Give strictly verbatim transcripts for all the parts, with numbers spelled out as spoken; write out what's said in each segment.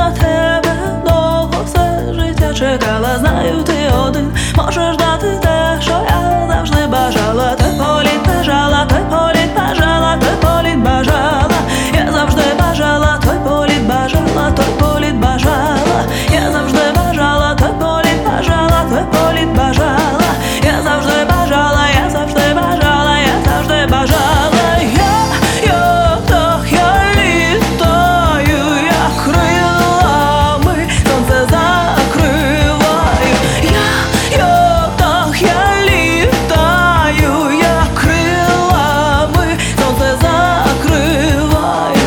на тебе довго все життя чекала. Знаю, ти один можеш дати те, що я завжди бажала. Той політ бажала, той політ бажала, той політ бажала. Я завжди бажала, той політ бажала, той політ бажала. Я завжди бажала, той політ бажала, той політ бажала. Я завжди бажала, я завжди бажала, я завжди бажала. Я, я птах, я літаю, я крилами сонце закриваю. Я, я птах, я літаю, я крилами сонце закриваю.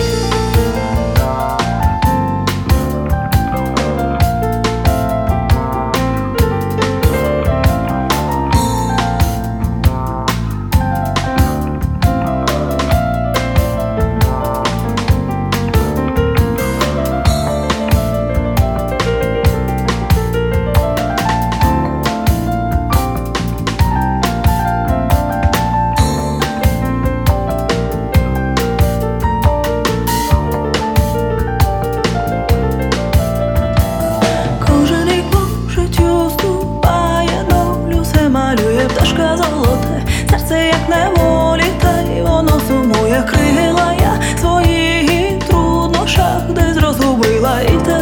Кожен рік по життю ступає, долю все малює пташка золоте. Серце як неволі, та й воно сумує. Крила я своїх труднощах десь розгубила, і те